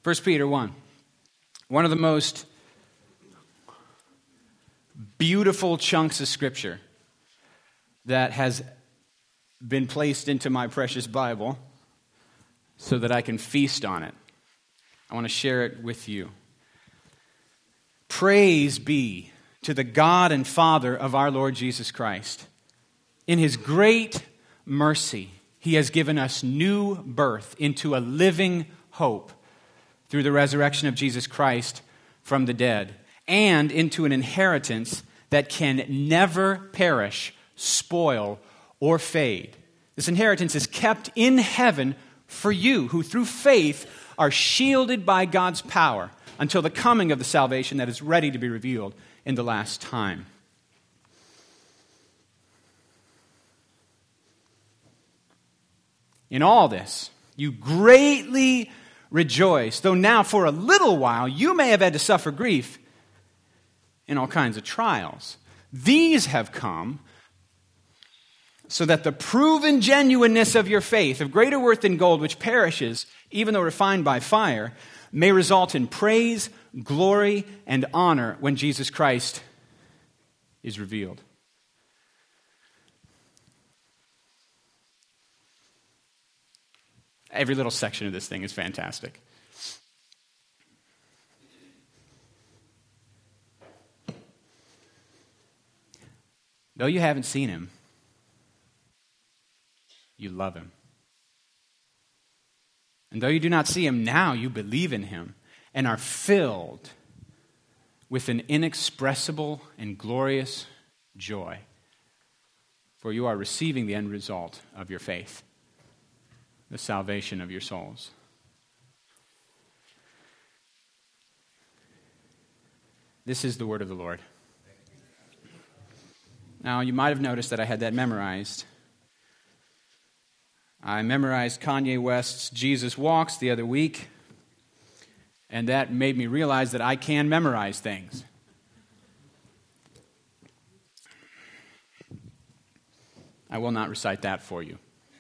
1 Peter 1. One of the most beautiful chunks of Scripture that has been placed into my precious Bible so that I can feast on it. I want to share it with you. Praise be to the God and Father of our Lord Jesus Christ. In His great mercy, He has given us new birth into a living hope through the resurrection of Jesus Christ from the dead, and into an inheritance that can never perish, spoil, or fade. This inheritance is kept in heaven for you, who through faith are shielded by God's power until the coming of the salvation that is ready to be revealed in the last time. In all this, you greatly rejoice, though now for a little while you may have had to suffer grief in all kinds of trials. These have come so that the proven genuineness of your faith, of greater worth than gold, which perishes, even though refined by fire, may result in praise, glory, and honor when Jesus Christ is revealed. Every little section of this thing is fantastic. Though you haven't seen Him, you love Him. And though you do not see Him now, you believe in Him and are filled with an inexpressible and glorious joy, for you are receiving the end result of your faith, the salvation of your souls. This is the word of the Lord. Now, you might have noticed that I had that memorized. I memorized Kanye West's Jesus Walks the other week, and that made me realize that I can memorize things. I will not recite that for you.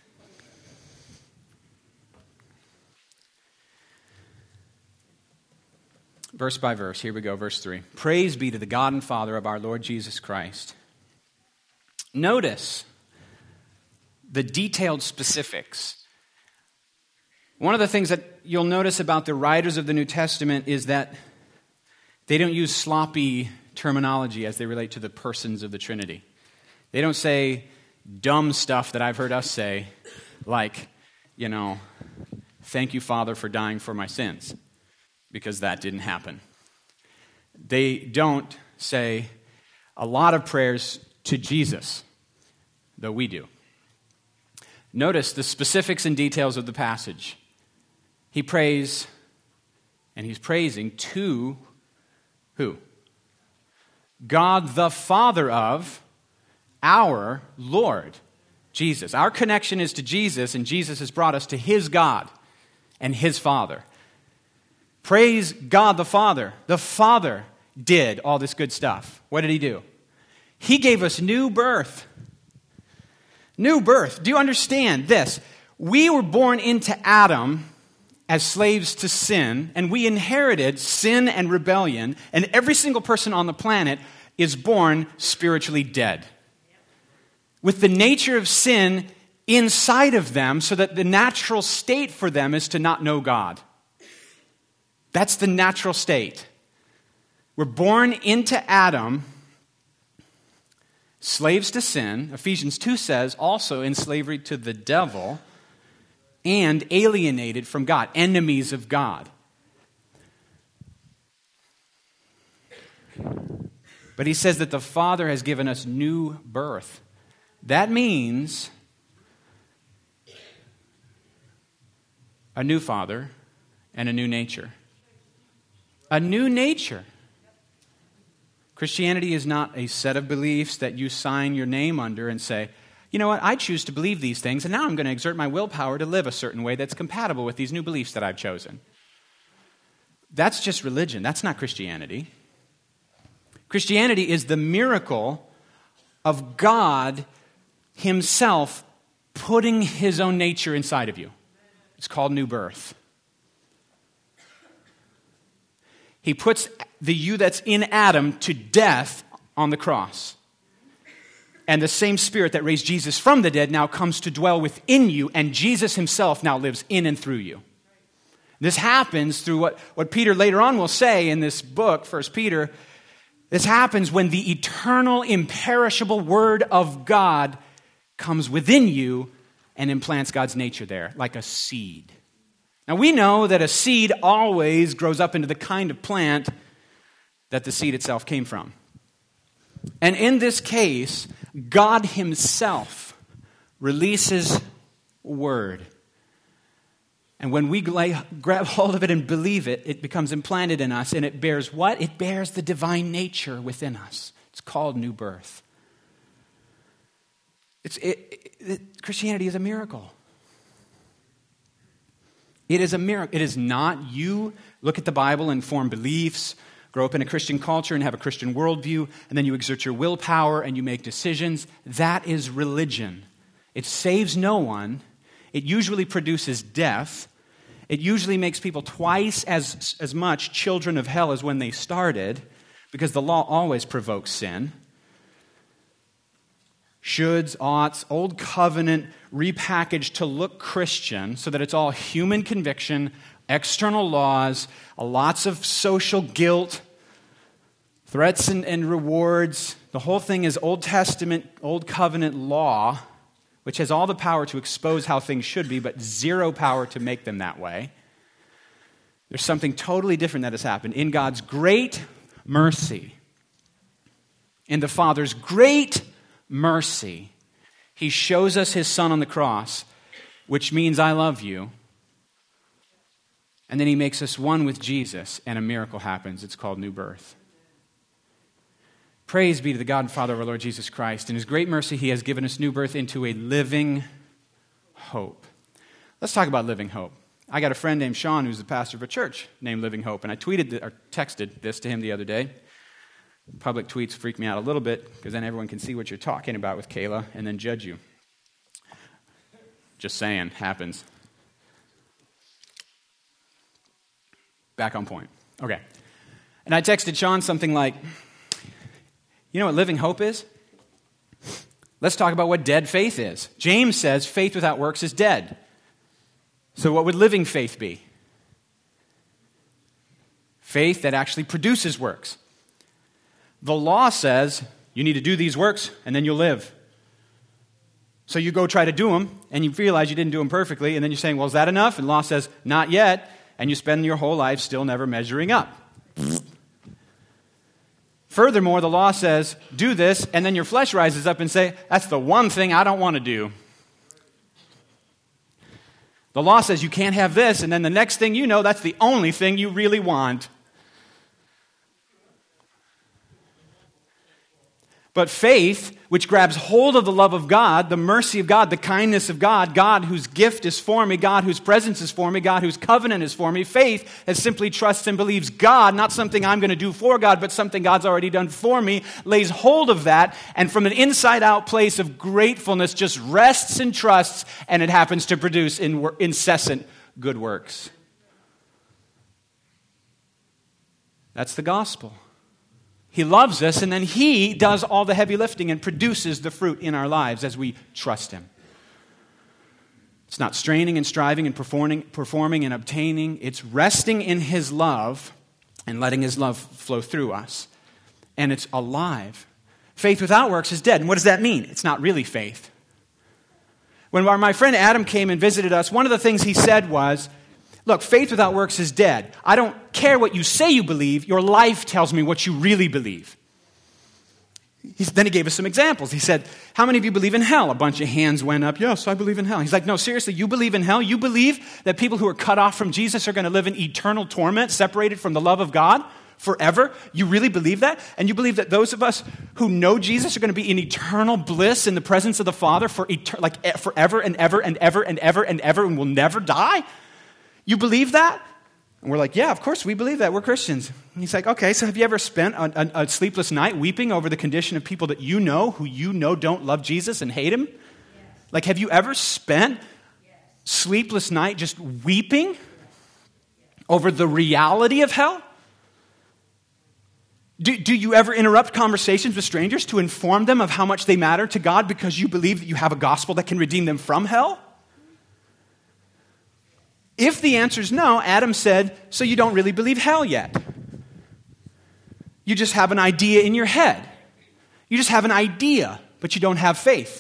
Verse by verse, here we go, verse 3. Praise be to the God and Father of our Lord Jesus Christ. Notice the detailed specifics. One of the things that you'll notice about the writers of the New Testament is that they don't use sloppy terminology as they relate to the persons of the Trinity. They don't say dumb stuff that I've heard us say, like, thank you, Father, for dying for my sins, because that didn't happen. They don't say a lot of prayers to Jesus, though we do. Notice the specifics and details of the passage. He prays, and he's praising to who? God the Father of our Lord Jesus. Our connection is to Jesus, and Jesus has brought us to His God and His Father. Praise God the Father. The Father did all this good stuff. What did He do? He gave us new birth. New birth. Do you understand this? We were born into Adam as slaves to sin, and we inherited sin and rebellion, and every single person on the planet is born spiritually dead, with the nature of sin inside of them, so that the natural state for them is to not know God. That's the natural state. We're born into Adam, slaves to sin. Ephesians 2 says also in slavery to the devil, and alienated from God, enemies of God. But he says that the Father has given us new birth. That means a new Father and a new nature. A new nature. Christianity is not a set of beliefs that you sign your name under and say, you know what, I choose to believe these things, and now I'm going to exert my willpower to live a certain way that's compatible with these new beliefs that I've chosen. That's just religion. That's not Christianity. Christianity is the miracle of God Himself putting His own nature inside of you. It's called new birth. He puts the you that's in Adam to death on the cross. And the same Spirit that raised Jesus from the dead now comes to dwell within you, and Jesus himself now lives in and through you. This happens through what Peter later on will say in this book, 1 Peter. This happens when the eternal, imperishable Word of God comes within you and implants God's nature there, like a seed. Now we know that a seed always grows up into the kind of plant that the seed itself came from. And in this case, God himself releases Word. And when we grab hold of it and believe it, it becomes implanted in us, and it bears what? It bears the divine nature within us. It's called new birth. Christianity is a miracle. It is a miracle. It is not you look at the Bible and form beliefs, grow up in a Christian culture and have a Christian worldview, and then you exert your willpower and you make decisions. That is religion. It saves no one. It usually produces death. It usually makes people twice as much children of hell as when they started, because the law always provokes sin. Shoulds, oughts, old covenant repackaged to look Christian so that it's all human conviction, external laws, lots of social guilt, threats and rewards. The whole thing is Old Testament, Old Covenant law, which has all the power to expose how things should be, but zero power to make them that way. There's something totally different that has happened. In God's great mercy, in the Father's great mercy, he shows us his Son on the cross, which means I love you. And then he makes us one with Jesus, and a miracle happens. It's called new birth. Praise be to the God and Father of our Lord Jesus Christ. In his great mercy, he has given us new birth into a living hope. Let's talk about living hope. I got a friend named Sean who's the pastor of a church named Living Hope, and I texted this to him the other day. Public tweets freak me out a little bit because then everyone can see what you're talking about with Kayla and then judge you. Just saying, happens. Back on point. Okay. And I texted Sean something like, you know what living hope is? Let's talk about what dead faith is. James says faith without works is dead. So what would living faith be? Faith that actually produces works. The law says you need to do these works and then you'll live. So you go try to do them and you realize you didn't do them perfectly, and then you're saying, well, is that enough? And the law says, not yet. And you spend your whole life still never measuring up. Furthermore, the law says, do this, and then your flesh rises up and say, that's the one thing I don't want to do. The law says you can't have this, and then the next thing you know, that's the only thing you really want. But faith, which grabs hold of the love of God, the mercy of God, the kindness of God, God whose gift is for me, God whose presence is for me, God whose covenant is for me, faith that simply trusts and believes God, not something I'm going to do for God, but something God's already done for me, lays hold of that, and from an inside-out place of gratefulness just rests and trusts, and it happens to produce incessant good works. That's the gospel. He loves us, and then he does all the heavy lifting and produces the fruit in our lives as we trust him. It's not straining and striving and performing and obtaining. It's resting in his love and letting his love flow through us. And it's alive. Faith without works is dead. And what does that mean? It's not really faith. When my friend Adam came and visited us, one of the things he said was, look, faith without works is dead. I don't care what you say you believe. Your life tells me what you really believe. Then he gave us some examples. He said, how many of you believe in hell? A bunch of hands went up. Yes, I believe in hell. He's like, no, seriously, you believe in hell? You believe that people who are cut off from Jesus are going to live in eternal torment, separated from the love of God forever? You really believe that? And you believe that those of us who know Jesus are going to be in eternal bliss in the presence of the Father forever and ever and ever and ever and ever and will never die? You believe that? And we're like, yeah, of course we believe that. We're Christians. And he's like, okay, so have you ever spent a sleepless night weeping over the condition of people that you know, who you know don't love Jesus and hate him? Yes. Like, have you ever spent sleepless night just weeping over the reality of hell? Do you ever interrupt conversations with strangers to inform them of how much they matter to God because you believe that you have a gospel that can redeem them from hell? If the answer is no, Adam said, so you don't really believe hell yet. You just have an idea in your head. You just have an idea, but you don't have faith.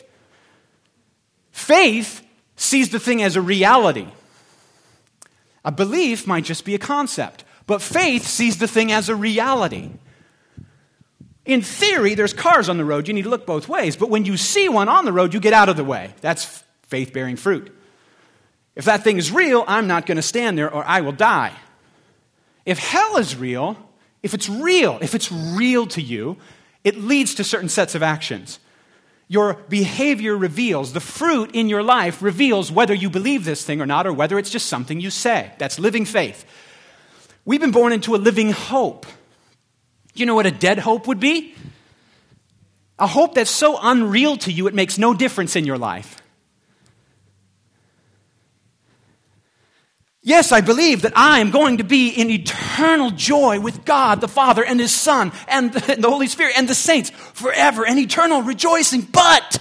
Faith sees the thing as a reality. A belief might just be a concept, but faith sees the thing as a reality. In theory, there's cars on the road. You need to look both ways. But when you see one on the road, you get out of the way. That's faith-bearing fruit. If that thing is real, I'm not going to stand there or I will die. If hell is real, if it's real to you, it leads to certain sets of actions. Your behavior reveals, the fruit in your life reveals whether you believe this thing or not, or whether it's just something you say. That's living faith. We've been born into a living hope. Do you know what a dead hope would be? A hope that's so unreal to you it makes no difference in your life. Yes, I believe that I am going to be in eternal joy with God, the Father, and His Son, and the Holy Spirit, and the saints forever, and eternal rejoicing. But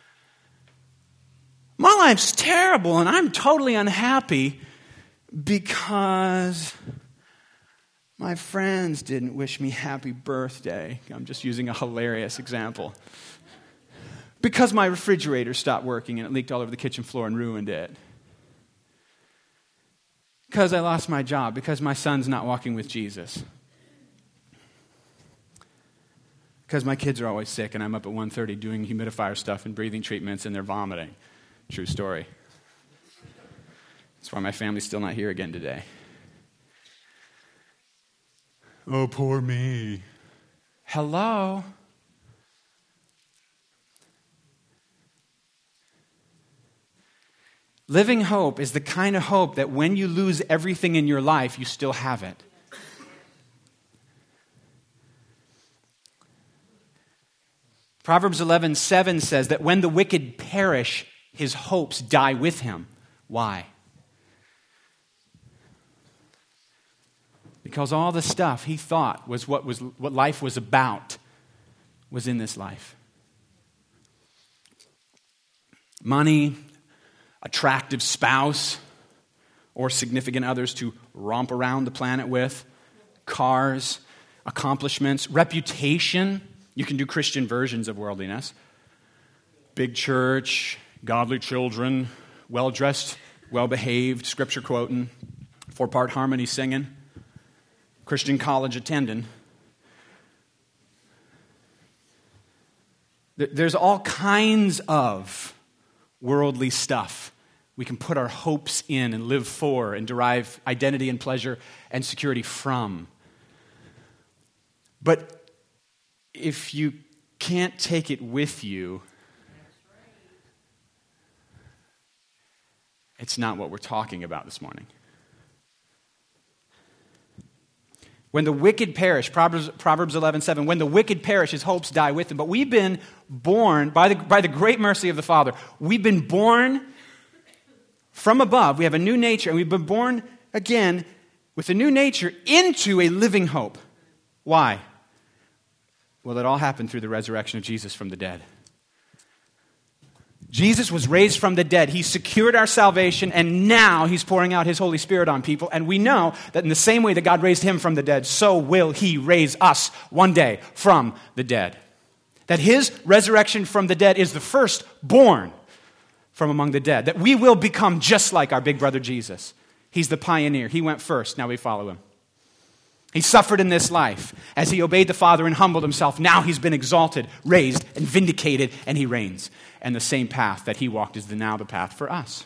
my life's terrible, and I'm totally unhappy because my friends didn't wish me happy birthday. I'm just using a hilarious example. Because my refrigerator stopped working and it leaked all over the kitchen floor and ruined it. Because I lost my job. Because my son's not walking with Jesus. Because my kids are always sick and I'm up at 1:30 doing humidifier stuff and breathing treatments and they're vomiting. True story. That's why my family's still not here again today. Oh, poor me. Hello? Living hope is the kind of hope that when you lose everything in your life, you still have it. Proverbs 11:7 says that when the wicked perish, his hopes die with him. Why? Because all the stuff he thought was what life was about was in this life. Money, attractive spouse, or significant others to romp around the planet with, cars, accomplishments, reputation. You can do Christian versions of worldliness. Big church, godly children, well-dressed, well-behaved, scripture quoting, 4-part harmony singing, Christian college attending. There's all kinds of worldly stuff we can put our hopes in and live for and derive identity and pleasure and security from. But if you can't take it with you, it's not what we're talking about this morning. When the wicked perish, Proverbs 11:7, when the wicked perish, his hopes die with him. But we've been born, by the great mercy of the Father, we've been born from above. We have a new nature, and we've been born again with a new nature into a living hope. Why? Well, it all happened through the resurrection of Jesus from the dead. Jesus was raised from the dead. He secured our salvation, and now He's pouring out His Holy Spirit on people. And we know that in the same way that God raised Him from the dead, so will He raise us one day from the dead. That His resurrection from the dead is the firstborn from among the dead. That we will become just like our big brother Jesus. He's the pioneer. He went first. Now we follow Him. He suffered in this life as He obeyed the Father and humbled Himself. Now He's been exalted, raised, and vindicated, and He reigns. And the same path that He walked is now the path for us.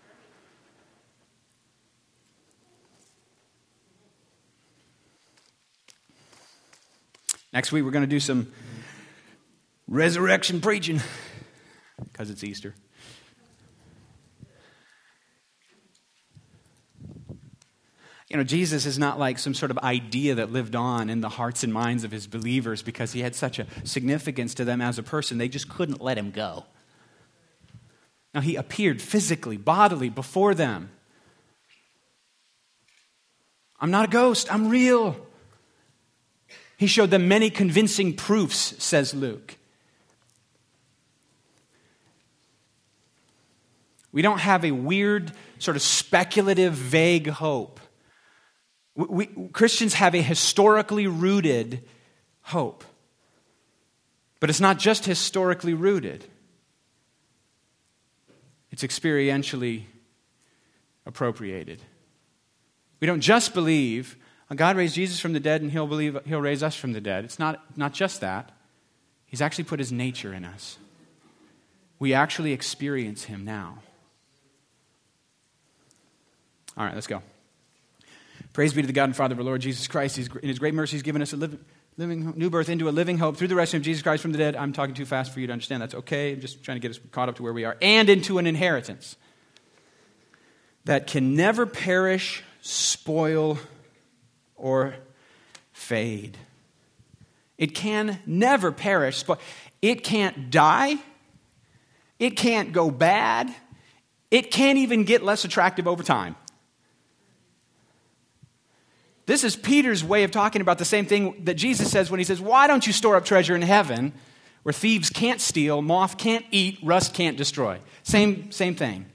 Next week we're going to do some resurrection preaching because it's Easter. You know, Jesus is not like some sort of idea that lived on in the hearts and minds of His believers because He had such a significance to them as a person. They just couldn't let Him go. Now, He appeared physically, bodily before them. I'm not a ghost. I'm real. He showed them many convincing proofs, says Luke. We don't have a weird, sort of speculative, vague hope. Christians have a historically rooted hope. But it's not just historically rooted. It's experientially appropriated. We don't just believe God raised Jesus from the dead and He'll raise us from the dead. It's not just that. He's actually put His nature in us. We actually experience Him now. All right, let's go. Praise be to the God and Father of our Lord Jesus Christ. In His great mercy, He's given us a living new birth into a living hope through the resurrection of Jesus Christ from the dead. I'm talking too fast for you to understand. That's okay. I'm just trying to get us caught up to where we are. And into an inheritance that can never perish, spoil, or fade. It can never perish. It can't die. It can't go bad. It can't even get less attractive over time. This is Peter's way of talking about the same thing that Jesus says when He says, why don't you store up treasure in heaven where thieves can't steal, moth can't eat, rust can't destroy. Same thing.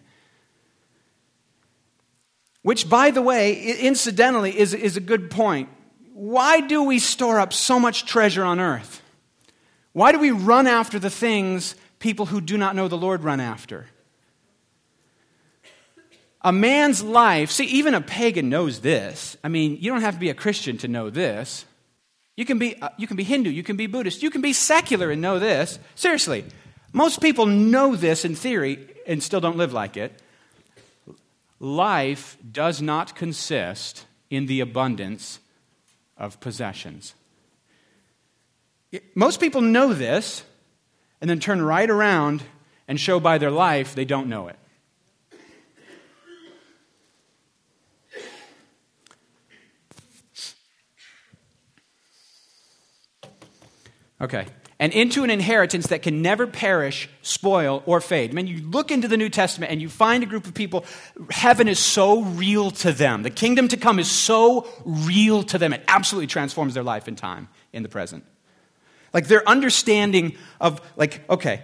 Which, by the way, incidentally, is a good point. Why do we store up so much treasure on earth? Why do we run after the things people who do not know the Lord run after? A man's life, see, even a pagan knows this. I mean, you don't have to be a Christian to know this. You can be Hindu, you can be Buddhist, you can be secular and know this. Seriously, most people know this in theory and still don't live like it. Life does not consist in the abundance of possessions. Most people know this and then turn right around and show by their life they don't know it. Okay. And into an inheritance that can never perish, spoil, or fade. I mean, you look into the New Testament and you find a group of people, heaven is so real to them. The kingdom to come is so real to them. It absolutely transforms their life and time in the present. Like their understanding of, like, okay,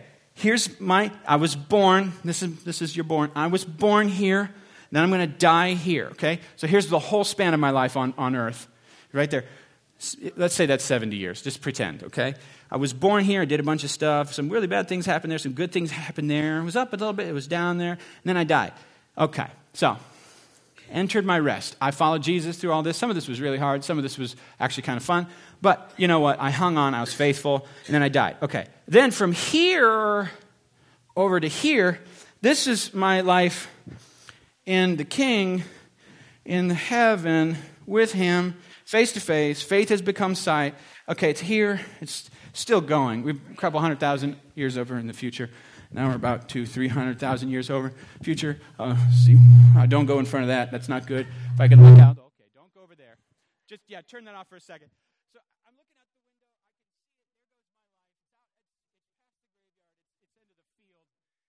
I was born, this is you're born. I was born here, then I'm going to die here, okay? So here's the whole span of my life on earth, right there. Let's say that's 70 years. Just pretend, okay? I was born here. I did a bunch of stuff. Some really bad things happened there. Some good things happened there. It was up a little bit. It was down there. And then I died. Okay, so entered my rest. I followed Jesus through all this. Some of this was really hard. Some of this was actually kind of fun. But you know what? I hung on. I was faithful. And then I died. Okay, then from here over to here, this is my life in the King, in heaven, with Him, face to face. Faith has become sight. Okay, it's here. It's still going. We're a couple 100,000 years over in the future. Now we're about 200,000-300,000 years over future. See, don't go in front of that. That's not good. If I can look out. Okay, don't go over there. Just, turn that off for a second. So I'm looking out the window. I can see it. There goes my life. It's past the graveyard. It's into the field.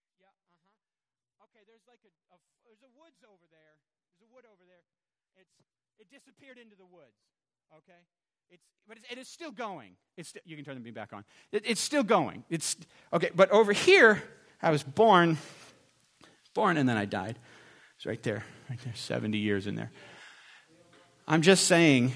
Yeah, Okay, there's like there's a woods over there. There's a wood over there. It disappeared into the woods. Okay? It is still going. You can turn the beam back on. It's still going. Okay, but over here, I was born, and then I died. It's right there, 70 years in there. I'm just saying,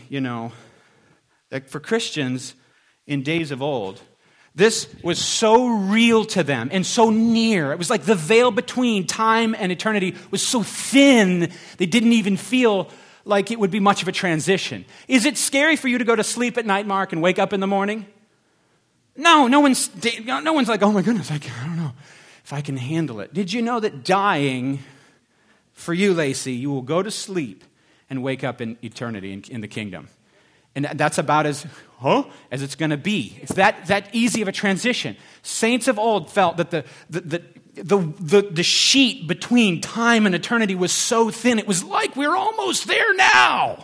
that for Christians in days of old, this was so real to them and so near. It was like the veil between time and eternity was so thin, they didn't even feel like it would be much of a transition. Is it scary for you to go to sleep at night, Mark, and wake up in the morning? No one's like, oh my goodness, I don't know if I can handle it. Did you know that dying, for you, Lacey, you will go to sleep and wake up in eternity in the kingdom? And that's about as it's going to be. It's that easy of a transition. Saints of old felt that the sheet between time and eternity was so thin, it was like we're almost there now.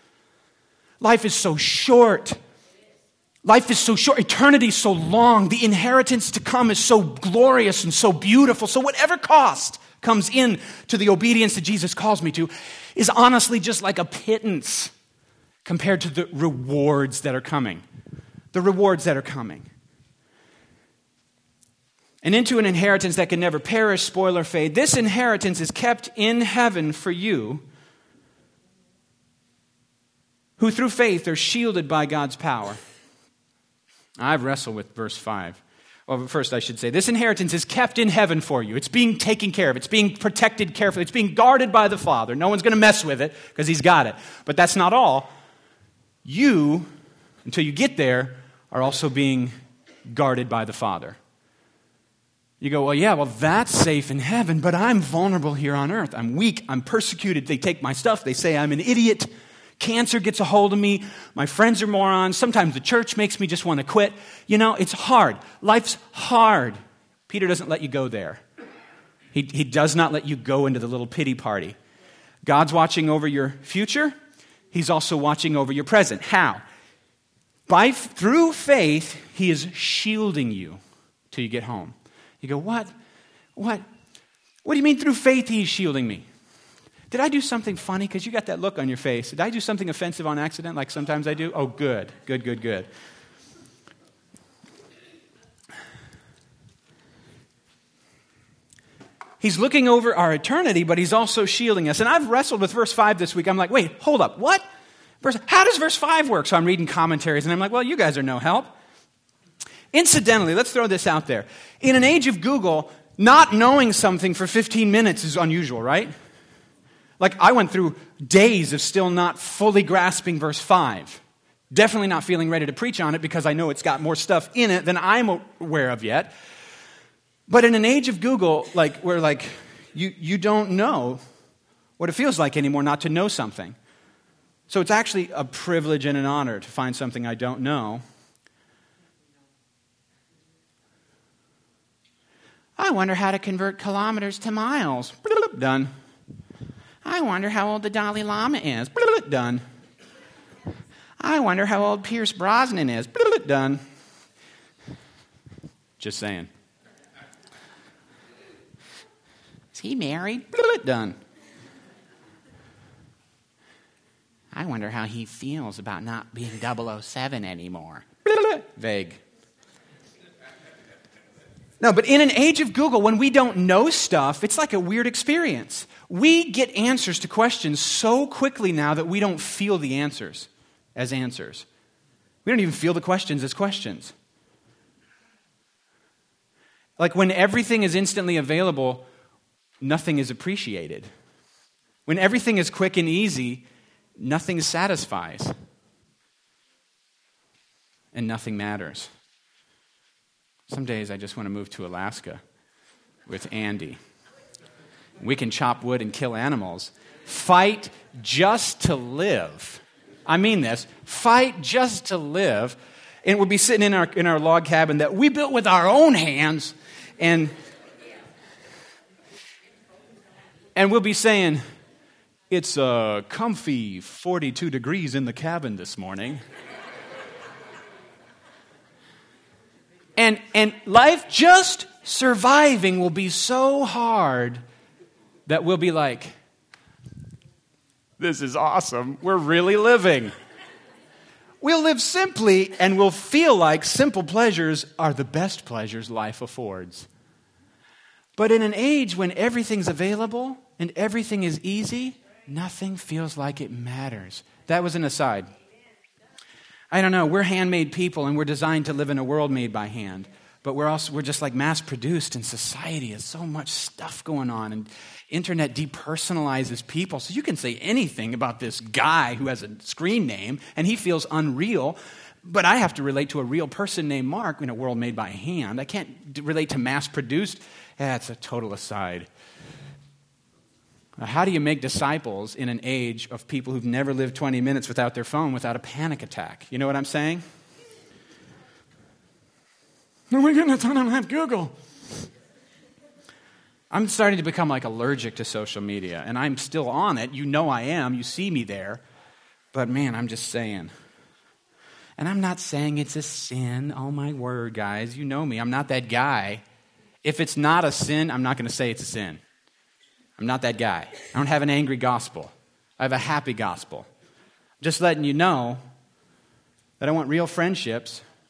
Life is so short. Life is so short. Eternity is so long. The inheritance to come is so glorious and so beautiful. So whatever cost comes in to the obedience that Jesus calls me to is honestly just like a pittance compared to the rewards that are coming. the rewards that are coming. And into an inheritance that can never perish, spoil, or fade. This inheritance is kept in heaven for you, who through faith are shielded by God's power. I've wrestled with verse 5. Well, first I should say, this inheritance is kept in heaven for you. It's being taken care of. It's being protected carefully. It's being guarded by the Father. No one's going to mess with it because He's got it. But that's not all. You, until you get there, are also being guarded by the Father. You go, well, that's safe in heaven, but I'm vulnerable here on earth. I'm weak. I'm persecuted. They take my stuff. They say I'm an idiot. Cancer gets a hold of me. My friends are morons. Sometimes the church makes me just want to quit. It's hard. Life's hard. Peter doesn't let you go there. He does not let you go into the little pity party. God's watching over your future. He's also watching over your present. How? Through faith, He is shielding you till you get home. You go, what? What do you mean through faith He's shielding me? Did I do something funny? Because you got that look on your face. Did I do something offensive on accident like sometimes I do? Oh, good. He's looking over our eternity, but He's also shielding us. And I've wrestled with verse 5 this week. I'm like, wait, hold up. What? How does verse 5 work? So I'm reading commentaries, and I'm like, well, you guys are no help. Incidentally, let's throw this out there. In an age of Google, not knowing something for 15 minutes is unusual, right? Like, I went through days of still not fully grasping verse 5. Definitely not feeling ready to preach on it because I know it's got more stuff in it than I'm aware of yet. But in an age of Google, where you don't know what it feels like anymore not to know something. So it's actually a privilege and an honor to find something I don't know. I wonder how to convert kilometers to miles. Done. I wonder how old the Dalai Lama is. Done. I wonder how old Pierce Brosnan is. Done. Just saying. Is he married? Done. I wonder how he feels about not being 007 anymore. Vague. No, but in an age of Google, when we don't know stuff, it's like a weird experience. We get answers to questions so quickly now that we don't feel the answers as answers. We don't even feel the questions as questions. Like when everything is instantly available, nothing is appreciated. When everything is quick and easy, nothing satisfies. And nothing matters. Some days I just want to move to Alaska with Andy. We can chop wood and kill animals. Fight just to live. I mean this. Fight just to live. And we'll be sitting in our log cabin that we built with our own hands. And we'll be saying, it's a comfy 42 degrees in the cabin this morning. And life just surviving will be so hard that we'll be like, this is awesome. We're really living. We'll live simply and we'll feel like simple pleasures are the best pleasures life affords. But in an age when everything's available and everything is easy, nothing feels like it matters. That was an aside. I don't know, we're handmade people and we're designed to live in a world made by hand. But we're just like mass produced, and society has so much stuff going on, and internet depersonalizes people. So you can say anything about this guy who has a screen name and he feels unreal, but I have to relate to a real person named Mark in a world made by hand. I can't relate to mass produced. That's a total aside. How do you make disciples in an age of people who've never lived 20 minutes without their phone, without a panic attack? You know what I'm saying? Oh my goodness, I don't have Google. I'm starting to become like allergic to social media, and I'm still on it. You know I am. You see me there. But man, I'm just saying. And I'm not saying it's a sin. Oh my word, guys. You know me. I'm not that guy. If it's not a sin, I'm not going to say it's a sin. I'm not that guy. I don't have an angry gospel. I have a happy gospel. Just letting you know that I want real friendships,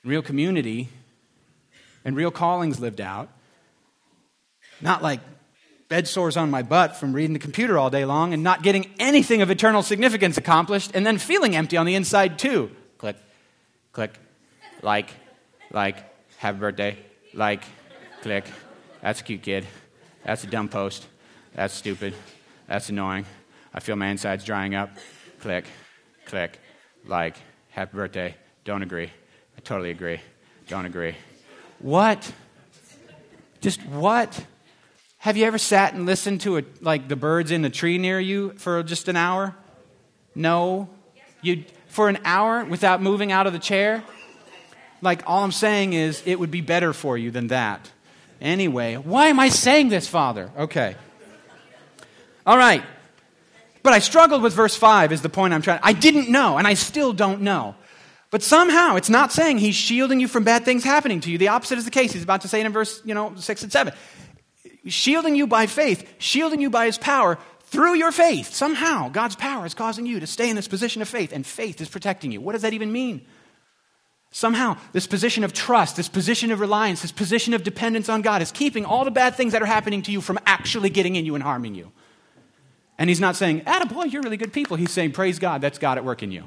real community, and real callings lived out. Not like bed sores on my butt from reading the computer all day long and not getting anything of eternal significance accomplished and then feeling empty on the inside too. Click, click, like, happy birthday, like, click. That's a cute kid. That's a dumb post. That's stupid. That's annoying. I feel my insides drying up. Click, click, like, happy birthday. Don't agree. I totally agree. Don't agree. What? Just what? Have you ever sat and listened to the birds in the tree near you for just an hour? No? For an hour without moving out of the chair? All I'm saying is it would be better for you than that. Anyway, why am I saying this, Father? Okay. All right. But I struggled with verse 5 is the point I'm trying. I didn't know, and I still don't know. But somehow, it's not saying he's shielding you from bad things happening to you. The opposite is the case. He's about to say it in verse 6 and 7. Shielding you by faith, shielding you by his power through your faith. Somehow, God's power is causing you to stay in this position of faith, and faith is protecting you. What does that even mean? Somehow, this position of trust, this position of reliance, this position of dependence on God is keeping all the bad things that are happening to you from actually getting in you and harming you. And he's not saying, attaboy, you're really good people. He's saying, praise God, that's God at work in you.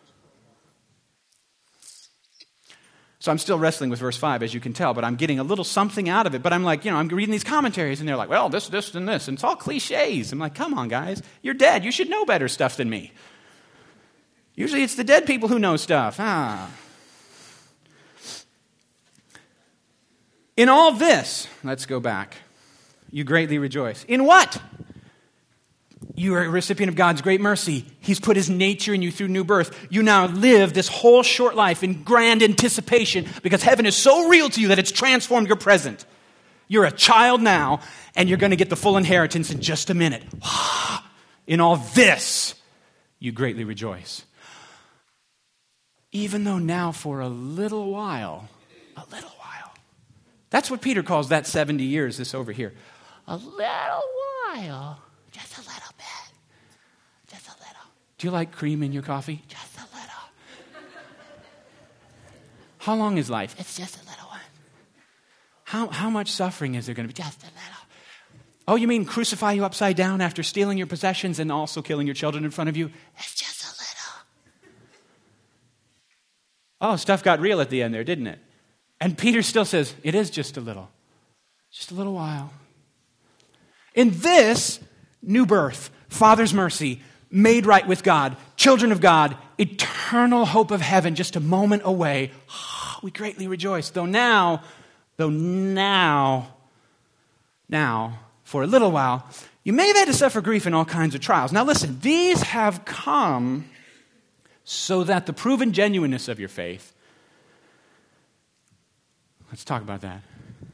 So I'm still wrestling with verse 5, as you can tell, but I'm getting a little something out of it. But I'm I'm reading these commentaries, and they're like, well, this, and this. And it's all cliches. I'm like, come on, guys. You're dead. You should know better stuff than me. Usually it's the dead people who know stuff. In all this, let's go back. You greatly rejoice. In what? You are a recipient of God's great mercy. He's put his nature in you through new birth. You now live this whole short life in grand anticipation because heaven is so real to you that it's transformed your present. You're a child now, and you're going to get the full inheritance in just a minute. In all this, you greatly rejoice. Even though now for a little while, that's what Peter calls that 70 years, this over here. A little while, just a little bit, just a little. Do you like cream in your coffee? Just a little. How long is life? It's just a little one. How much suffering is there going to be? Just a little. Oh, you mean crucify you upside down after stealing your possessions and also killing your children in front of you? It's just a little. Oh, stuff got real at the end there, didn't it? And Peter still says, it is just a little while. In this new birth, Father's mercy, made right with God, children of God, eternal hope of heaven, just a moment away, we greatly rejoice. Though now, for a little while, you may have had to suffer grief in all kinds of trials. Now listen, these have come so that the proven genuineness of your faith. Let's talk about that.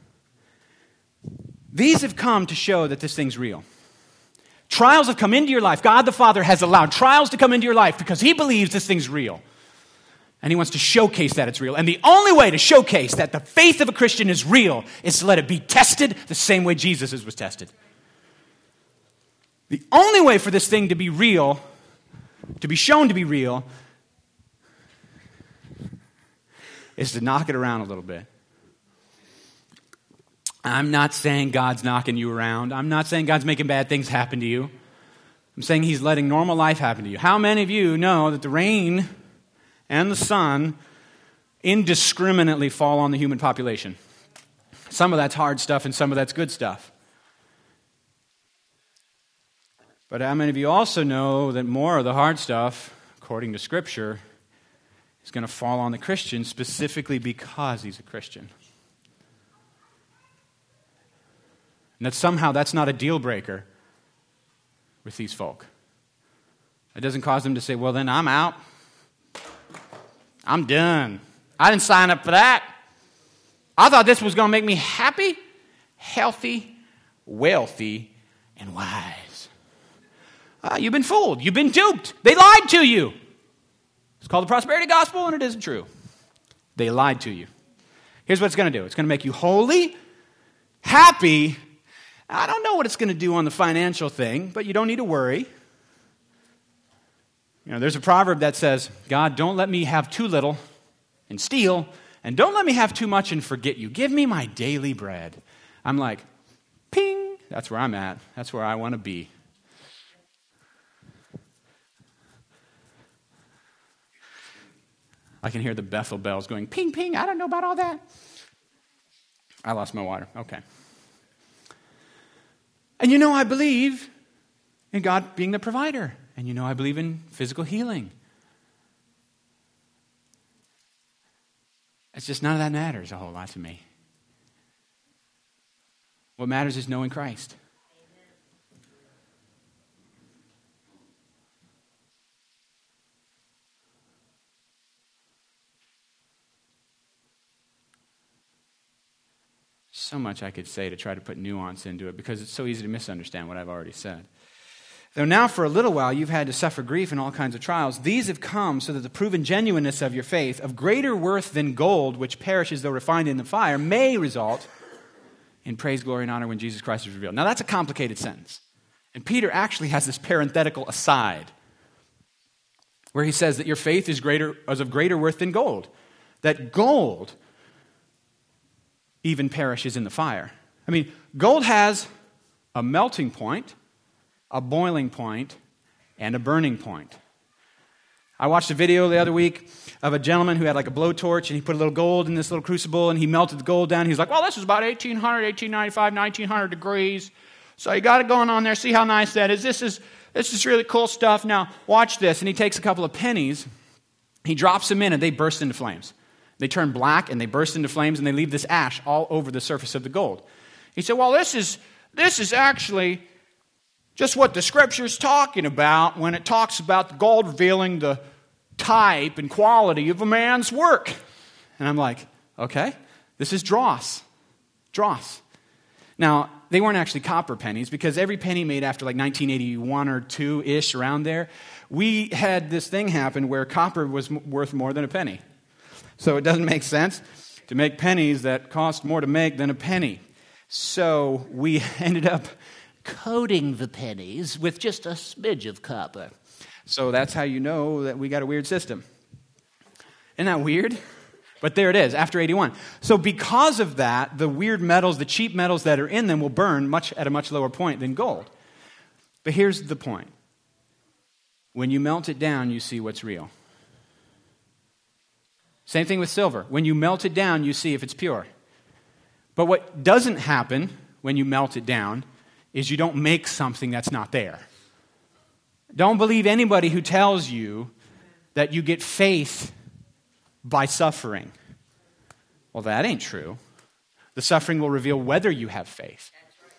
These have come to show that this thing's real. Trials have come into your life. God the Father has allowed trials to come into your life because he believes this thing's real. And he wants to showcase that it's real. And the only way to showcase that the faith of a Christian is real is to let it be tested the same way Jesus' was tested. The only way for this thing to be real, to be shown to be real, is to knock it around a little bit. I'm not saying God's knocking you around. I'm not saying God's making bad things happen to you. I'm saying he's letting normal life happen to you. How many of you know that the rain and the sun indiscriminately fall on the human population? Some of that's hard stuff and some of that's good stuff. But how many of you also know that more of the hard stuff, according to Scripture, is going to fall on the Christian specifically because he's a Christian? And that somehow that's not a deal breaker with these folk. It doesn't cause them to say, well, then I'm out. I'm done. I didn't sign up for that. I thought this was going to make me happy, healthy, wealthy, and wise. You've been fooled. You've been duped. They lied to you. It's called the prosperity gospel, and it isn't true. They lied to you. Here's what it's going to do. It's going to make you holy, happy. I don't know what it's going to do on the financial thing, but you don't need to worry. There's a proverb that says, God, don't let me have too little and steal, And don't let me have too much and forget you. Give me my daily bread. I'm like, ping. That's where I'm at. That's where I want to be. I can hear the Bethel bells going, ping, ping. I don't know about all that. I lost my water. Okay. And I believe in God being the provider. And I believe in physical healing. It's just none of that matters a whole lot to me. What matters is knowing Christ. So much I could say to try to put nuance into it because it's so easy to misunderstand what I've already said. Though now for a little while you've had to suffer grief in all kinds of trials, these have come so that the proven genuineness of your faith, of greater worth than gold, which perishes though refined in the fire, may result in praise, glory, and honor when Jesus Christ is revealed. Now that's a complicated sentence. And Peter actually has this parenthetical aside where he says that your faith is of greater worth than gold. That gold even perishes in the fire. I mean, gold has a melting point, a boiling point, and a burning point. I watched a video the other week of a gentleman who had like a blowtorch and he put a little gold in this little crucible and he melted the gold down. He was like, well, this is about 1800, 1895, 1900 degrees. So you got it going on there. See how nice that is. This is really cool stuff. Now, watch this. And he takes a couple of pennies. He drops them in and they burst into flames. They turn black and they burst into flames and they leave this ash all over the surface of the gold. He said, well, this is actually just what the Scripture's talking about when it talks about the gold revealing the type and quality of a man's work. And I'm like, okay, this is dross. Dross. Now, they weren't actually copper pennies because every penny made after like 1981 or 2-ish around there, we had this thing happen where copper was worth more than a penny. So it doesn't make sense to make pennies that cost more to make than a penny. So we ended up coating the pennies with just a smidge of copper. So that's how you know that we got a weird system. Isn't that weird? But there it is, after 81. So because of that, the weird metals, the cheap metals that are in them will burn at a much lower point than gold. But here's the point. When you melt it down, you see what's real. Same thing with silver. When you melt it down, you see if it's pure. But what doesn't happen when you melt it down is you don't make something that's not there. Don't believe anybody who tells you that you get faith by suffering. Well, that ain't true. The suffering will reveal whether you have faith.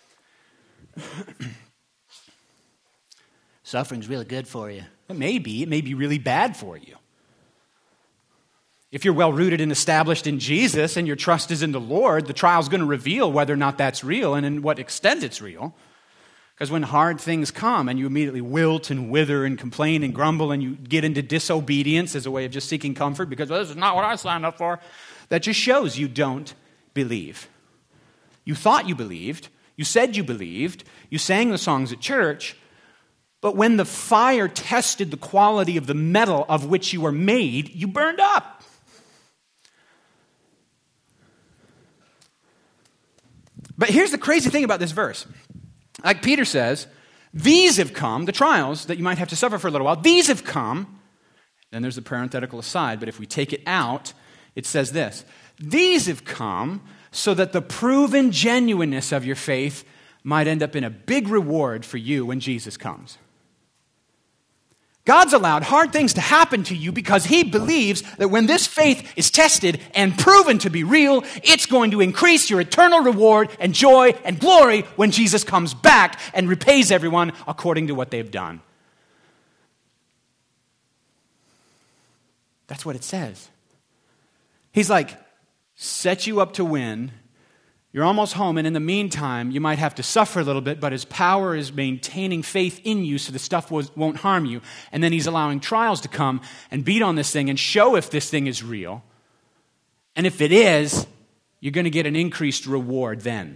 Suffering's really good for you. It may be really bad for you. If you're well-rooted and established in Jesus and your trust is in the Lord, the trial's going to reveal whether or not that's real and in what extent it's real. Because when hard things come and you immediately wilt and wither and complain and grumble and you get into disobedience as a way of just seeking comfort because this is not what I signed up for, that just shows you don't believe. You thought you believed. You said you believed. You sang the songs at church. But when the fire tested the quality of the metal of which you were made, you burned up. But here's the crazy thing about this verse. Like Peter says, these have come, the trials that you might have to suffer for a little while, these have come. Then there's the parenthetical aside, but if we take it out, it says this. These have come so that the proven genuineness of your faith might end up in a big reward for you when Jesus comes. God's allowed hard things to happen to you because He believes that when this faith is tested and proven to be real, it's going to increase your eternal reward and joy and glory when Jesus comes back and repays everyone according to what they've done. That's what it says. He's like, set you up to win. You're almost home, and in the meantime, you might have to suffer a little bit, but His power is maintaining faith in you so the stuff won't harm you. And then He's allowing trials to come and beat on this thing and show if this thing is real. And if it is, you're going to get an increased reward then.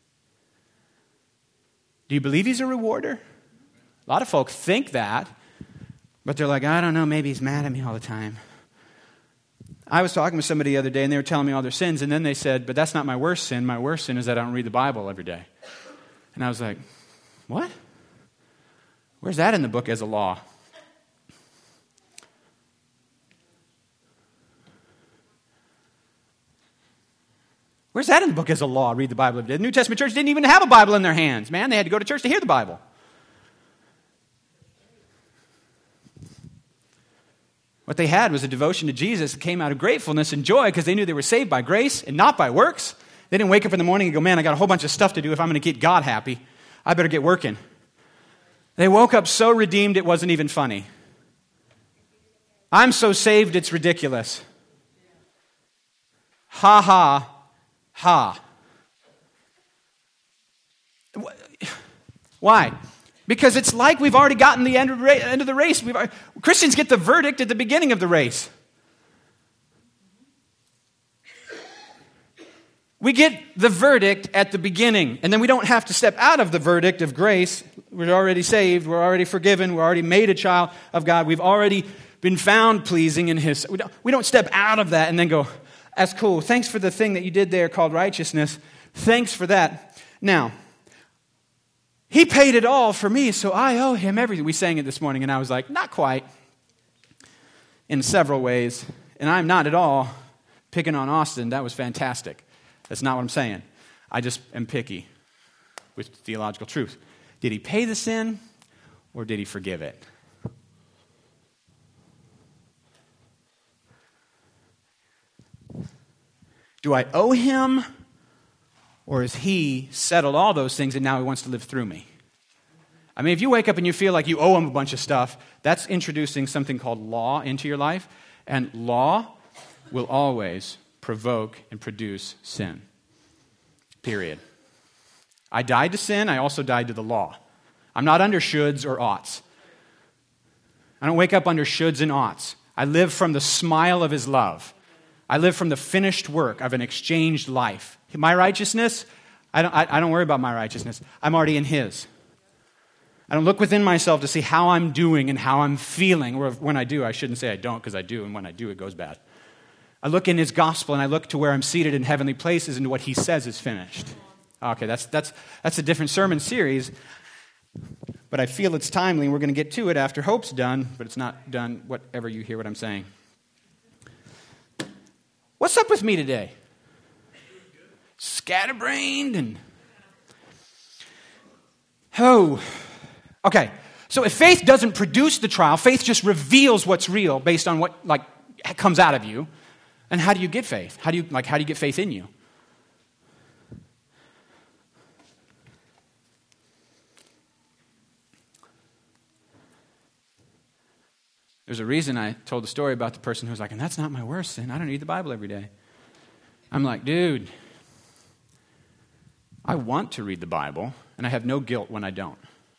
Do you believe He's a rewarder? A lot of folk think that, but they're like, I don't know, maybe He's mad at me all the time. I was talking with somebody the other day, and they were telling me all their sins, and then they said, but that's not my worst sin. My worst sin is that I don't read the Bible every day. And I was like, what? Where's that in the book as a law? Where's that in the book as a law? Read the Bible every day. The New Testament church didn't even have a Bible in their hands, man. They had to go to church to hear the Bible. What they had was a devotion to Jesus that came out of gratefulness and joy because they knew they were saved by grace and not by works. They didn't wake up in the morning and go, man, I got a whole bunch of stuff to do if I'm going to get God happy. I better get working. They woke up so redeemed it wasn't even funny. I'm so saved it's ridiculous. Ha ha ha. Why? Because it's like we've already gotten the end of the race. Christians get the verdict at the beginning of the race. We get the verdict at the beginning, and then we don't have to step out of the verdict of grace. We're already saved. We're already forgiven. We're already made a child of God. We've already been found pleasing in His. We don't step out of that and then go, that's cool. Thanks for the thing that you did there called righteousness. Thanks for that. Now, He paid it all for me, so I owe Him everything. We sang it this morning, and I was like, not quite. In several ways. And I'm not at all picking on Austin. That was fantastic. That's not what I'm saying. I just am picky with theological truth. Did He pay the sin, or did He forgive it? Do I owe Him, or has He settled all those things and now He wants to live through me? I mean, if you wake up and you feel like you owe Him a bunch of stuff, that's introducing something called law into your life. And law will always provoke and produce sin. Period. I died to sin. I also died to the law. I'm not under shoulds or oughts. I don't wake up under shoulds and oughts. I live from the smile of His love. I live from the finished work of an exchanged life. My righteousness, I don't worry about my righteousness. I'm already in His. I don't look within myself to see how I'm doing and how I'm feeling. Or when I do, I shouldn't say I don't, because I do, and when I do, it goes bad. I look in His gospel, and I look to where I'm seated in heavenly places and what He says is finished. Okay, that's a different sermon series, but I feel it's timely, and we're going to get to it after Hope's done, but it's not done, whatever you hear what I'm saying. What's up with me today? Scatterbrained and... Oh... Okay, so if faith doesn't produce the trial, faith just reveals what's real based on what comes out of you. And how do you get faith? How do you get faith in you? There's a reason I told the story about the person who's like, and that's not my worst sin. I don't read the Bible every day. I'm like, dude, I want to read the Bible, and I have no guilt when I don't.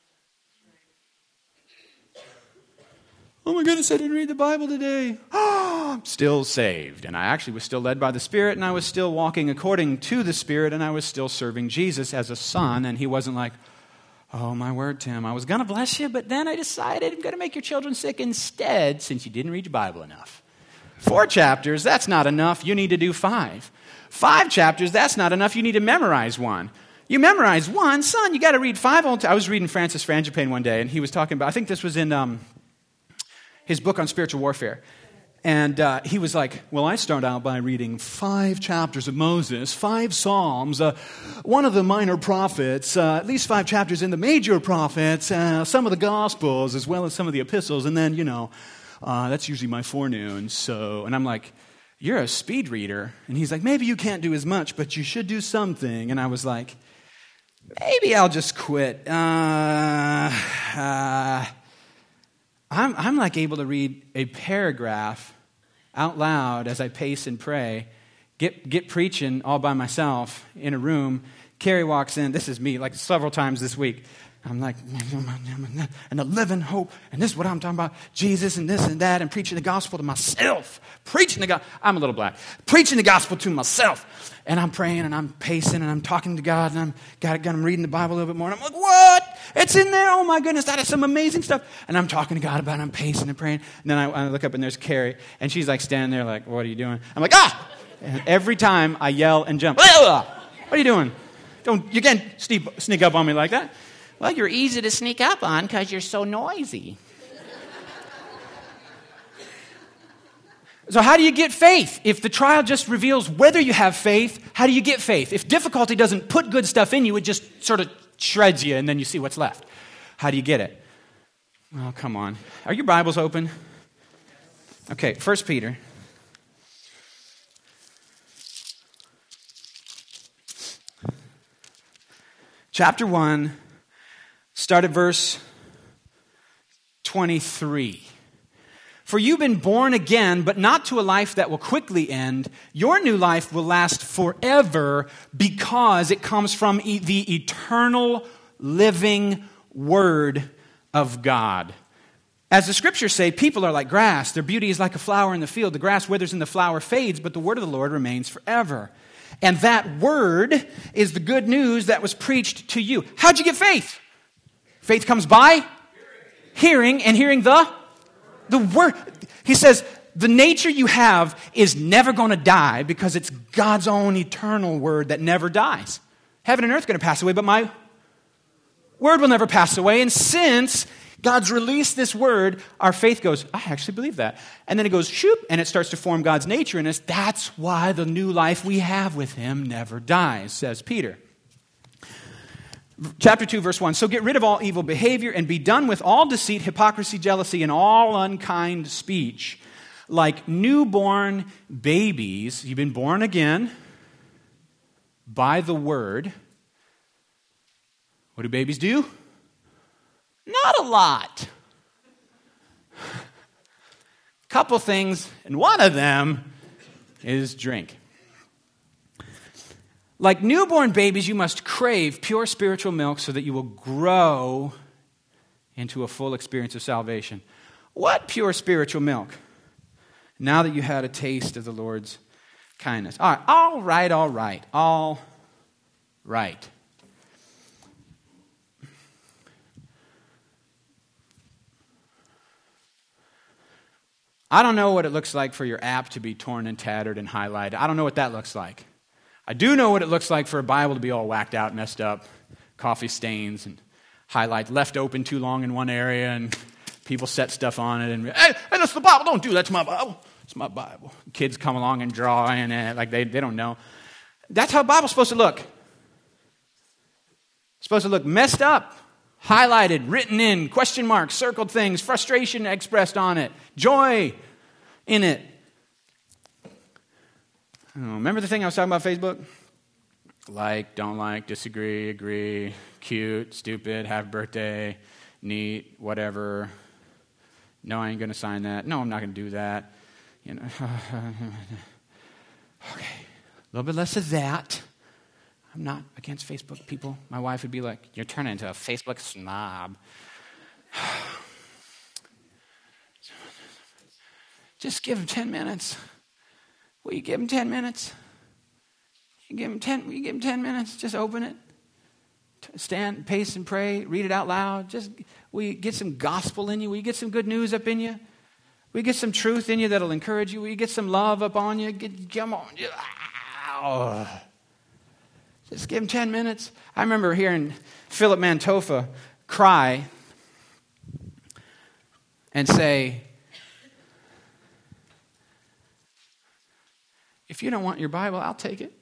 Oh my goodness, I didn't read the Bible today. I'm still saved. And I actually was still led by the Spirit, and I was still walking according to the Spirit, and I was still serving Jesus as a son. And He wasn't like, oh my word, Tim, I was going to bless you, but then I decided I'm going to make your children sick instead since you didn't read your Bible enough. 4 chapters, that's not enough. You need to do 5. 5 chapters, that's not enough. You need to memorize 1. You memorize 1, son, you got to read 5. I was reading Francis Frangipane one day, and he was talking about, I think this was in... his book on spiritual warfare. And he was like, well, I start out by reading 5 chapters of Moses, 5 Psalms, one of the minor prophets, at least 5 chapters in the major prophets, some of the Gospels, as well as some of the epistles, and then, that's usually my forenoon. And I'm like, you're a speed reader. And he's like, maybe you can't do as much, but you should do something. And I was like, maybe I'll just quit. I'm like able to read a paragraph out loud as I pace and pray, get preaching all by myself in a room. Carrie walks in. This is me, like several times this week. I'm like, and the living hope, and this is what I'm talking about, Jesus and this and that, and preaching the gospel to myself. I'm a little black. Preaching the gospel to myself. And I'm praying, and I'm pacing, and I'm talking to God, and I'm reading the Bible a little bit more, and I'm like, what? It's in there? Oh my goodness, that is some amazing stuff. And I'm talking to God about it, and I'm pacing and praying. And then I look up, and there's Carrie, and she's like standing there like, what are you doing? I'm like, ah! And every time I yell and jump, what are you doing? You can't sneak up on me like that. Well, you're easy to sneak up on because you're so noisy. So how do you get faith? If the trial just reveals whether you have faith, how do you get faith? If difficulty doesn't put good stuff in you, it just sort of shreds you and then you see what's left. How do you get it? Oh, come on. Are your Bibles open? Okay, 1 Peter. Chapter 1. Start at verse 23. For you've been born again, but not to a life that will quickly end. Your new life will last forever because it comes from the eternal living Word of God. As the Scriptures say, people are like grass. Their beauty is like a flower in the field. The grass withers and the flower fades, but the word of the Lord remains forever. And that word is the good news that was preached to you. How'd you get faith? Faith comes by hearing, and hearing the word. He says, the nature you have is never going to die because it's God's own eternal word that never dies. Heaven and earth are going to pass away, but my word will never pass away. And since God's released this word, our faith goes, I actually believe that. And then it goes, shoop, and it starts to form God's nature in us. That's why the new life we have with him never dies, says Peter. Chapter 2, verse 1. So get rid of all evil behavior and be done with all deceit, hypocrisy, jealousy, and all unkind speech. Like newborn babies, you've been born again by the word. What do babies do? Not a lot. Couple things, and one of them is drink. Like newborn babies, you must crave pure spiritual milk so that you will grow into a full experience of salvation. What pure spiritual milk? Now that you had a taste of the Lord's kindness. All right. I don't know what it looks like for your app to be torn and tattered and highlighted. I don't know what that looks like. I do know what it looks like for a Bible to be all whacked out, messed up, coffee stains and highlights left open too long in one area, and people set stuff on it. And hey, that's the Bible. Don't do that to my Bible. It's my Bible. Kids come along and draw in it like they don't know. That's how a Bible's supposed to look. It's supposed to look messed up, highlighted, written in, question marks, circled things, frustration expressed on it, joy in it. Remember the thing I was talking about Facebook? Like, don't like, disagree, agree, cute, stupid, happy birthday, neat, whatever. No, I ain't going to sign that. No, I'm not going to do that. Okay, a little bit less of that. I'm not against Facebook people. My wife would be like, you're turning into a Facebook snob. Just give him 10 minutes. Will you give him 10 minutes? Will you give him 10 minutes? Just open it. Stand, pace, and pray. Read it out loud. Will you get some gospel in you? Will you get some good news up in you? Will you get some truth in you that'll encourage you? Will you get some love up on you? Come on. Just give him 10 minutes. I remember hearing Philip Mantofa cry and say, if you don't want your Bible, I'll take it.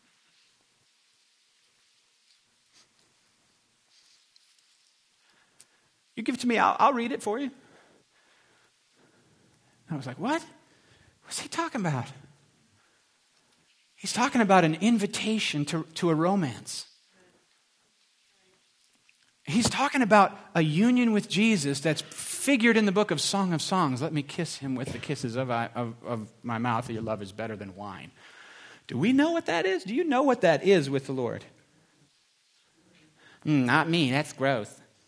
You give it to me, I'll read it for you. I was like, what? What's he talking about? He's talking about an invitation to a romance. He's talking about a union with Jesus that's figured in the book of Song of Songs. Let me kiss him with the kisses of my mouth. Your love is better than wine. Do we know what that is? Do you know what that is with the Lord? Not me. That's gross.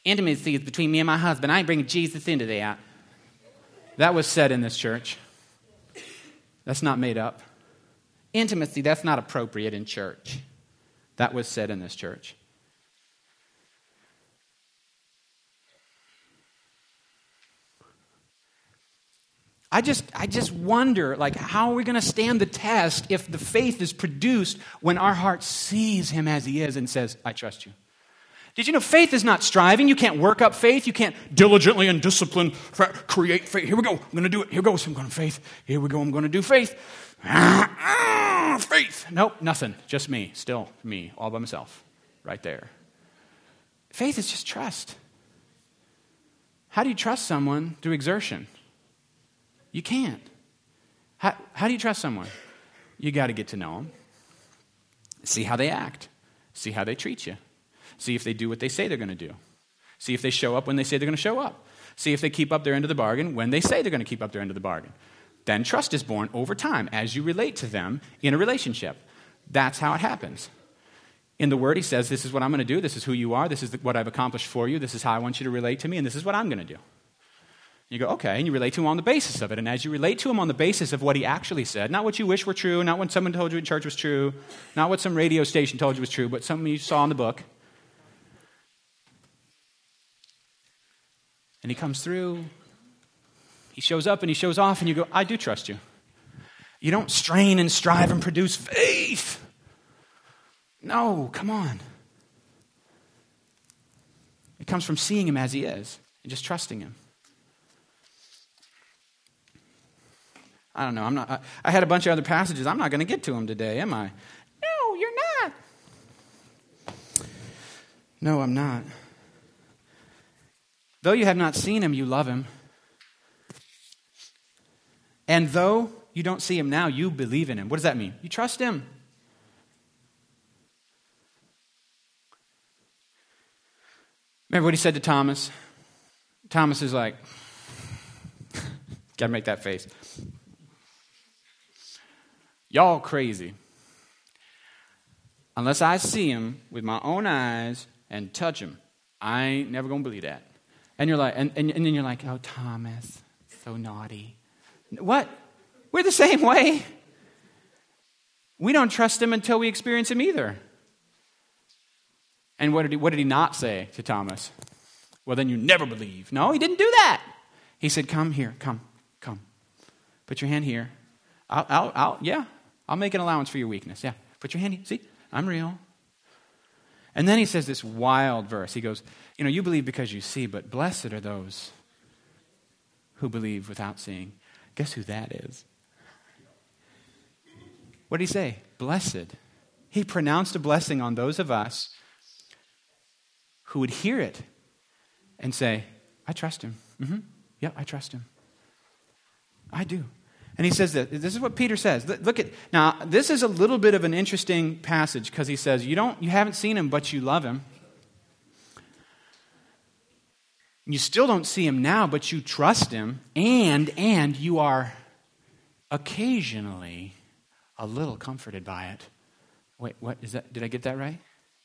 Intimacy is between me and my husband. I ain't bringing Jesus into that. That was said in this church. That's not made up. Intimacy, that's not appropriate in church. That was said in this church. I just wonder, like, how are we going to stand the test if the faith is produced when our heart sees him as he is and says, I trust you? Did you know faith is not striving? You can't work up faith. You can't diligently and discipline create faith. Here we go. I'm going to do it. Here goes. I'm going to faith. Here we go. I'm going to do faith. Faith. Nope, nothing. Just me. Still me. All by myself. Right there. Faith is just trust. How do you trust someone through exertion? You can't. How do you trust someone? You got to get to know them. See how they act. See how they treat you. See if they do what they say they're going to do. See if they show up when they say they're going to show up. See if they keep up their end of the bargain when they say they're going to keep up their end of the bargain. Then trust is born over time as you relate to them in a relationship. That's how it happens. In the Word, he says, this is what I'm going to do. This is who you are. This is what I've accomplished for you. This is how I want you to relate to me. And this is what I'm going to do. You go, okay, and you relate to him on the basis of it. And as you relate to him on the basis of what he actually said, not what you wish were true, not what someone told you in church was true, not what some radio station told you was true, but something you saw in the book. And he comes through, he shows up and he shows off, and you go, I do trust you. You don't strain and strive and produce faith. No, come on. It comes from seeing him as he is and just trusting him. I don't know. I had a bunch of other passages. I'm not going to get to them today, am I? No, you're not. No, I'm not. Though you have not seen him, you love him. And though you don't see him now, you believe in him. What does that mean? You trust him. Remember what he said to Thomas? Thomas is like, gotta make that face. Y'all crazy. Unless I see him with my own eyes and touch him, I ain't never gonna believe that. And you're like, and then you're like, oh, Thomas, so naughty. What? We're the same way. We don't trust him until we experience him either. And what did he not say to Thomas? Well, then you never believe. No, he didn't do that. He said, come here, come. Put your hand here. I'll make an allowance for your weakness. Yeah, put your hand here. See, I'm real. And then he says this wild verse. He goes, you believe because you see, but blessed are those who believe without seeing. Guess who that is? What did he say? Blessed. He pronounced a blessing on those of us who would hear it and say, I trust him. Yep, I trust him. I do. And he says this is what Peter says. Look at, now this is a little bit of an interesting passage because he says, you haven't seen him, but you love him. You still don't see him now, but you trust him, and you are occasionally a little comforted by it. Wait, what is that? Did I get that right?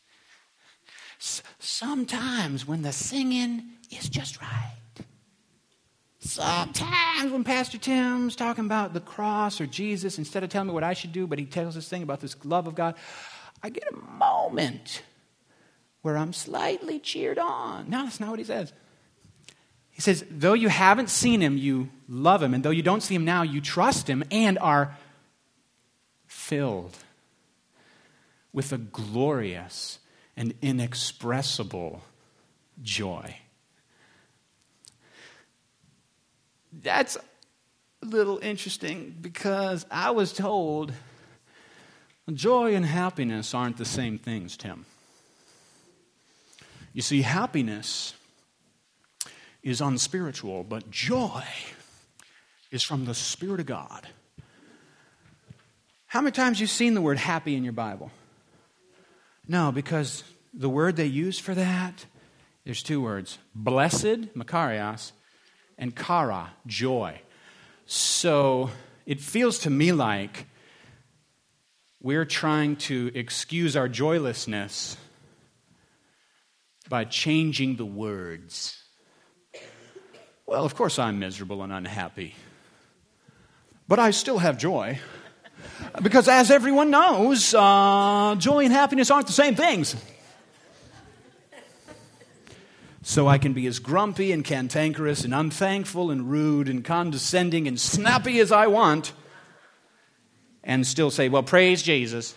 Sometimes when the singing is just right. Sometimes when Pastor Tim's talking about the cross or Jesus, instead of telling me what I should do, but he tells this thing about this love of God, I get a moment where I'm slightly cheered on. No, that's not what he says. He says, though you haven't seen him, you love him. And though you don't see him now, you trust him and are filled with a glorious and inexpressible joy. That's a little interesting because I was told joy and happiness aren't the same things, Tim. You see, happiness is unspiritual, but joy is from the Spirit of God. How many times have you seen the word happy in your Bible? No, because the word they use for that, there's two words. Blessed, makarios, and kara, joy. So it feels to me like we're trying to excuse our joylessness by changing the words. Well, of course I'm miserable and unhappy. But I still have joy. Because as everyone knows, joy and happiness aren't the same things. So I can be as grumpy and cantankerous and unthankful and rude and condescending and snappy as I want and still say, well, praise Jesus.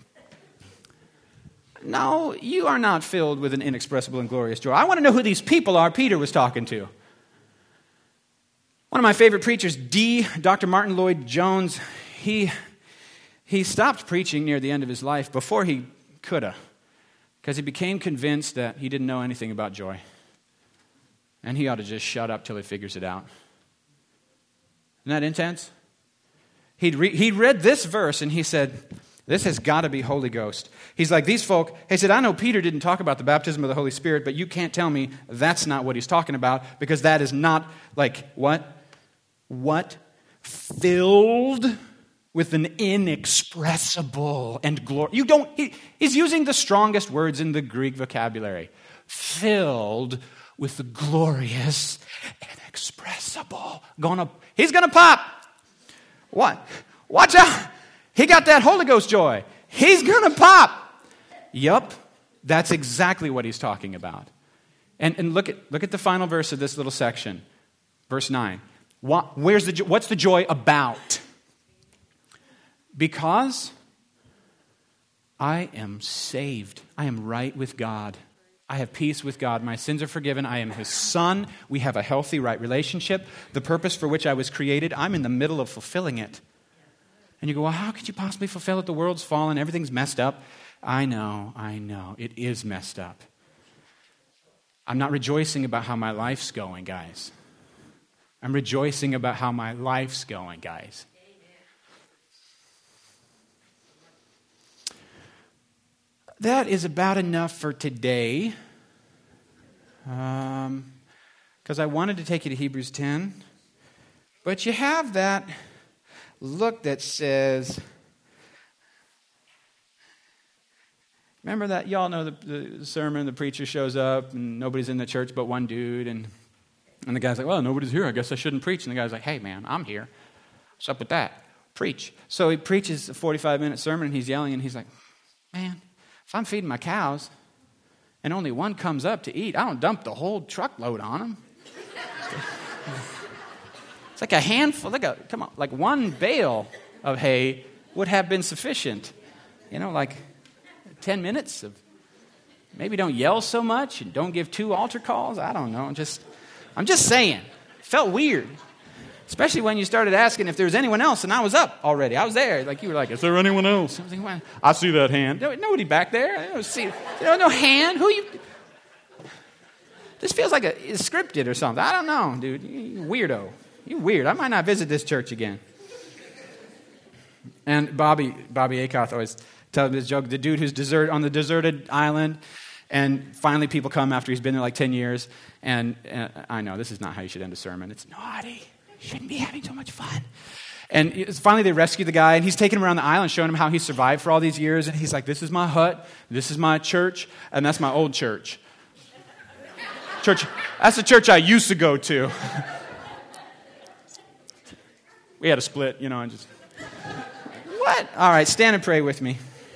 No, you are not filled with an inexpressible and glorious joy. I want to know who these people are Peter was talking to. One of my favorite preachers, Dr. Martin Lloyd-Jones, he stopped preaching near the end of his life before he could have, because he became convinced that he didn't know anything about joy. And he ought to just shut up till he figures it out. Isn't that intense? He'd read this verse and he said, this has got to be Holy Ghost. He's like, these folk, he said, I know Peter didn't talk about the baptism of the Holy Spirit, but you can't tell me that's not what he's talking about, because that is not like, what? What? Filled with an inexpressible and glory. He's using the strongest words in the Greek vocabulary. Filled with the glorious and inexpressible. He's going to pop. What? Watch out. He got that Holy Ghost joy. He's going to pop. Yup. That's exactly what he's talking about. And look at the final verse of this little section. Verse 9. What's the joy about? Because I am saved. I am right with God. I have peace with God. My sins are forgiven. I am His son. We have a healthy, right relationship. The purpose for which I was created, I'm in the middle of fulfilling it. And you go, well, how could you possibly fulfill it? The world's fallen. Everything's messed up. I know. It is messed up. I'm not rejoicing about how my life's going, guys. I'm rejoicing about how my life's going, guys. That is about enough for today. Because I wanted to take you to Hebrews 10. But you have that look that says, remember that? Y'all know the sermon, the preacher shows up and nobody's in the church but one dude. And the guy's like, well, nobody's here. I guess I shouldn't preach. And the guy's like, hey, man, I'm here. What's up with that? Preach. So he preaches a 45-minute sermon and he's yelling and he's like, man, if I'm feeding my cows and only one comes up to eat, I don't dump the whole truckload on them. It's like a handful, like one bale of hay would have been sufficient. Like 10 minutes of, maybe don't yell so much and don't give 2 altar calls. I don't know. I'm just saying. It felt weird. Especially when you started asking if there was anyone else, and I was up already. I was there. Like, you were like, is there anyone else? I was like, well, I see that hand. Nobody back there. I don't see, no hand. Who you? This feels like it's scripted or something. I don't know, dude. You weirdo. You weird. I might not visit this church again. And Bobby Akoff always tells this joke. The dude who's on the deserted island, and finally people come after he's been there like 10 years. And I know, this is not how you should end a sermon. It's naughty. You shouldn't be having so much fun. And finally they rescue the guy, and he's taking him around the island, showing him how he survived for all these years. And he's like, this is my hut, this is my church, and that's my old church. That's the church I used to go to. We had a split, and just... What? All right, stand and pray with me.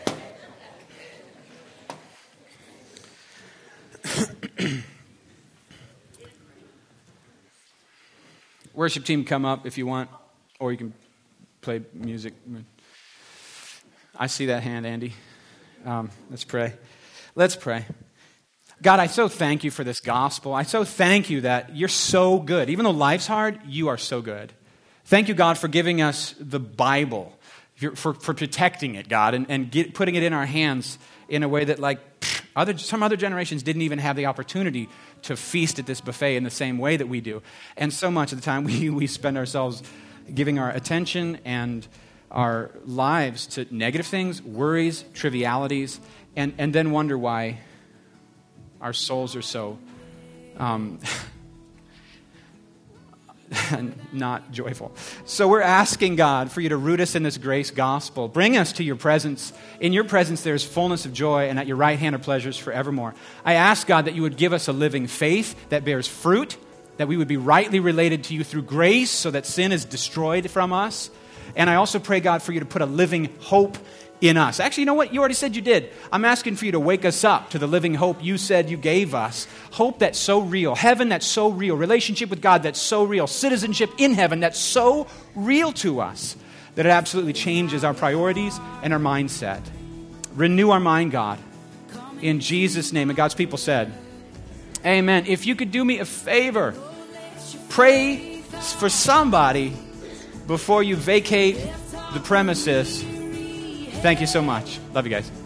Worship team, come up if you want, or you can play music. I see that hand, Andy. Let's pray. Let's pray. God, I so thank you for this gospel. I so thank you that you're so good. Even though life's hard, you are so good. Thank you, God, for giving us the Bible, for protecting it, God, and putting it in our hands in a way that, like, some other generations didn't even have the opportunity to feast at this buffet in the same way that we do. And so much of the time we spend ourselves giving our attention and our lives to negative things, worries, trivialities, and then wonder why our souls are so not joyful. So we're asking God for you to root us in this grace gospel. Bring us to your presence. In your presence there is fullness of joy, and at your right hand are pleasures forevermore. I ask, God, that you would give us a living faith that bears fruit, that we would be rightly related to you through grace so that sin is destroyed from us. And I also pray, God, for you to put a living hope in us. Actually, you know what? You already said you did. I'm asking for you to wake us up to the living hope you said you gave us. Hope that's so real. Heaven that's so real. Relationship with God that's so real. Citizenship in heaven that's so real to us that it absolutely changes our priorities and our mindset. Renew our mind, God. In Jesus' name. And God's people said, amen. If you could do me a favor, pray for somebody before you vacate the premises. Thank you so much. Love you guys.